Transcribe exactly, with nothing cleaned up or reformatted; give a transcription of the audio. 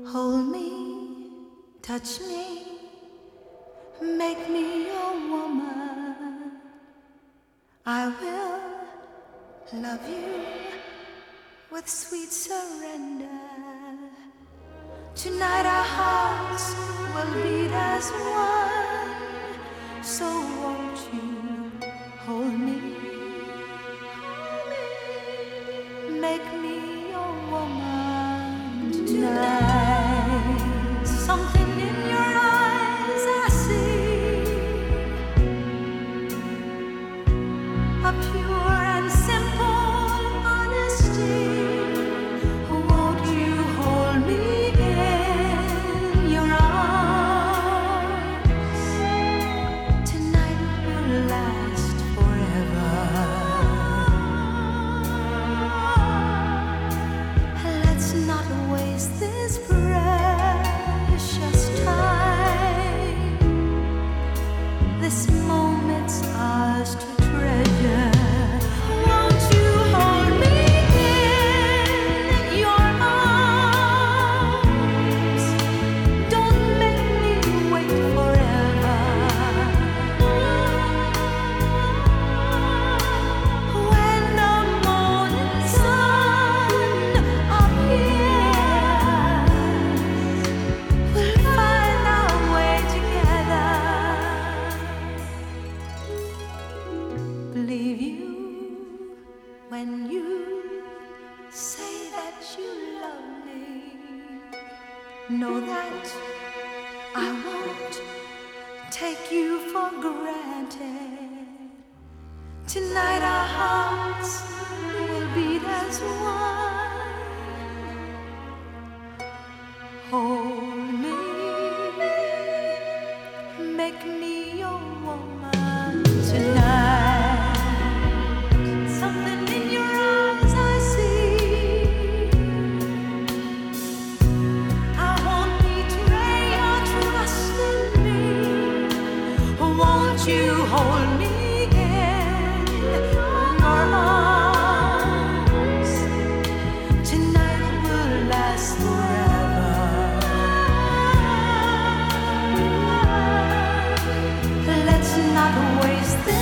Hold me, touch me, make me your woman. I will love you with sweet surrender. Tonight our hearts will beat as one. So won't you hold me, make me your woman tonight. Something in your eyes I see, a pure and simple honesty. Won't you hold me in your arms? Tonight will last forever. Let's not waste this precious time. This moment's ours to treasure. Won't you hold me in your arms? Don't make me wait forever. When the morning sun appears, we'll find our way together. Believe you when you say that you love me. Know that I won't take you for granted. Tonight our hearts will beat as one. Hold me, make me your woman tonight. Something in your eyes I see. I won't betray your trust in me. Won't you hold me in your arms? Tonight will last forever. Let's not waste this